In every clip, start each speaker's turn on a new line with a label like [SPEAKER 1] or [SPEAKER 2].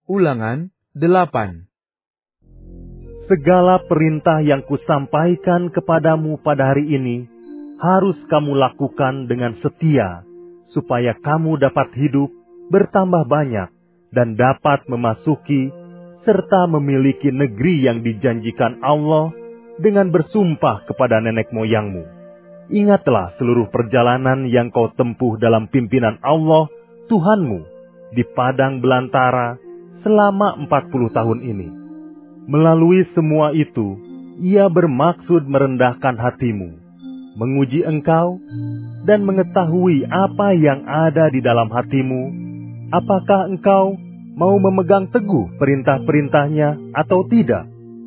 [SPEAKER 1] Ulangan 8.
[SPEAKER 2] Segala perintah yang kusampaikan kepadamu pada hari ini, harus kamu lakukan dengan setia, supaya kamu dapat hidup, bertambah banyak, dan dapat memasuki, serta memiliki negeri yang dijanjikan Allah dengan bersumpah kepada nenek moyangmu. Ingatlah seluruh perjalanan yang kau tempuh dalam pimpinan Allah, Tuhanmu, di padang belantara selama 40 tahun ini. Melalui semua itu, Ia bermaksud merendahkan hatimu, menguji engkau, dan mengetahui apa yang ada di dalam hatimu, apakah engkau mau memegang teguh perintah-perintahnya atau tidak.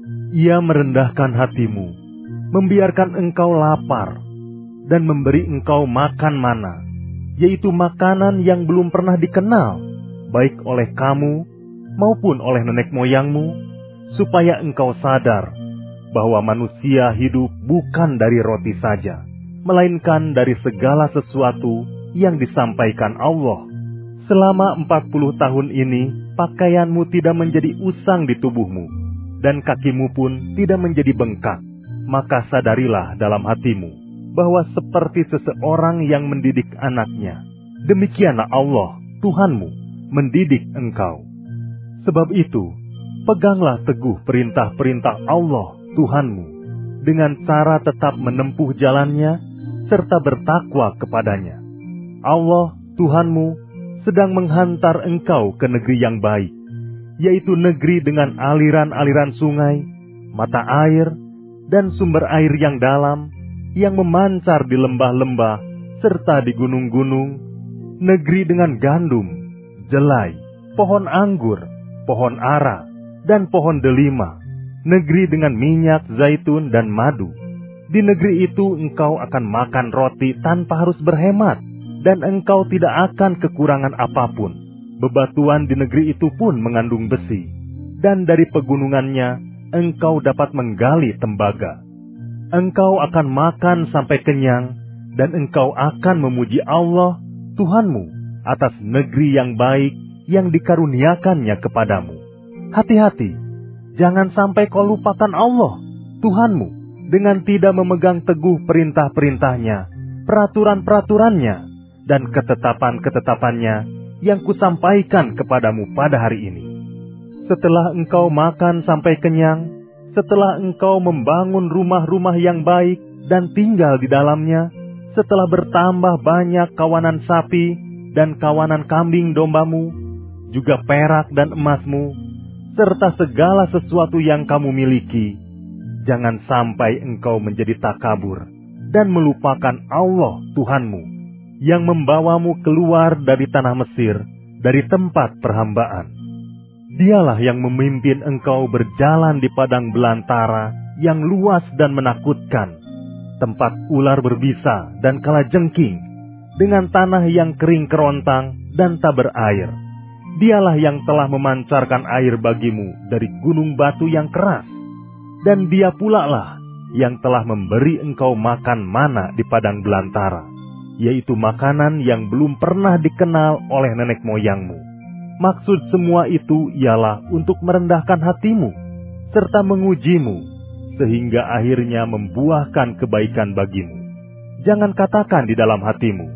[SPEAKER 2] Ia merendahkan hatimu, membiarkan engkau lapar, dan memberi engkau makan mana, yaitu makanan yang belum pernah dikenal, baik oleh kamu maupun oleh nenek moyangmu, supaya engkau sadar bahwa manusia hidup bukan dari roti saja, melainkan dari segala sesuatu yang disampaikan Allah. Selama 40 tahun ini, pakaianmu tidak menjadi usang di tubuhmu, dan kakimu pun tidak menjadi bengkak. Maka sadarilah dalam hatimu, bahwa seperti seseorang yang mendidik anaknya, demikianlah Allah, Tuhanmu, mendidik engkau. Sebab itu, peganglah teguh perintah-perintah Allah, Tuhanmu, dengan cara tetap menempuh jalannya, serta bertakwa kepadanya. Allah, Tuhanmu, sedang menghantar engkau ke negeri yang baik, yaitu negeri dengan aliran-aliran sungai, mata air, dan sumber air yang dalam, yang memancar di lembah-lembah, serta di gunung-gunung, negeri dengan gandum, jelai, pohon anggur, pohon ara, dan pohon delima, negeri dengan minyak zaitun dan madu. Di negeri itu engkau akan makan roti tanpa harus berhemat, dan engkau tidak akan kekurangan apapun. Bebatuan di negeri itu pun mengandung besi, dan dari pegunungannya engkau dapat menggali tembaga. Engkau akan makan sampai kenyang, dan engkau akan memuji Allah, Tuhanmu, atas negeri yang baik yang dikaruniakannya kepadamu. Hati-hati, jangan sampai kau lupakan Allah, Tuhanmu, dengan tidak memegang teguh perintah-perintahnya, peraturan-peraturannya, dan ketetapan-ketetapannya yang kusampaikan kepadamu pada hari ini. Setelah engkau makan sampai kenyang, setelah engkau membangun rumah-rumah yang baik dan tinggal di dalamnya, setelah bertambah banyak kawanan sapi dan kawanan kambing dombamu, juga perak dan emasmu, serta segala sesuatu yang kamu miliki, jangan sampai engkau menjadi takabur dan melupakan Allah Tuhanmu, yang membawamu keluar dari tanah Mesir, dari tempat perhambaan. Dialah yang memimpin engkau berjalan di padang belantara yang luas dan menakutkan, tempat ular berbisa dan kalajengking, dengan tanah yang kering kerontang dan tak berair. Dialah yang telah memancarkan air bagimu dari gunung batu yang keras, dan Dia pula lah yang telah memberi engkau makan mana di padang belantara, yaitu makanan yang belum pernah dikenal oleh nenek moyangmu. Maksud semua itu ialah untuk merendahkan hatimu, serta mengujimu, sehingga akhirnya membuahkan kebaikan bagimu. Jangan katakan di dalam hatimu,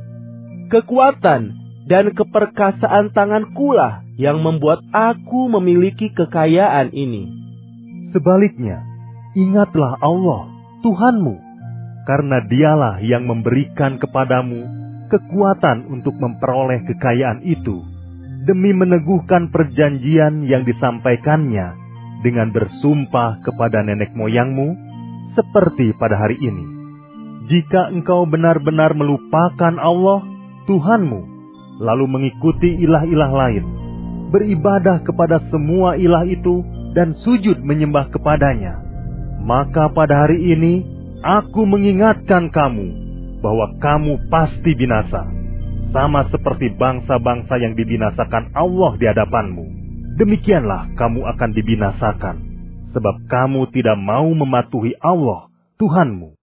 [SPEAKER 3] kekuatan dan keperkasaan tangankulah yang membuat aku memiliki kekayaan ini.
[SPEAKER 2] Sebaliknya, ingatlah Allah, Tuhanmu, karena Dialah yang memberikan kepadamu kekuatan untuk memperoleh kekayaan itu, demi meneguhkan perjanjian yang disampaikannya dengan bersumpah kepada nenek moyangmu, seperti pada hari ini. Jika engkau benar-benar melupakan Allah, Tuhanmu, lalu mengikuti ilah-ilah lain, beribadah kepada semua ilah itu, dan sujud menyembah kepadanya, maka pada hari ini aku mengingatkan kamu bahwa kamu pasti binasa, sama seperti bangsa-bangsa yang dibinasakan Allah di hadapanmu. Demikianlah kamu akan dibinasakan, sebab kamu tidak mau mematuhi Allah, Tuhanmu.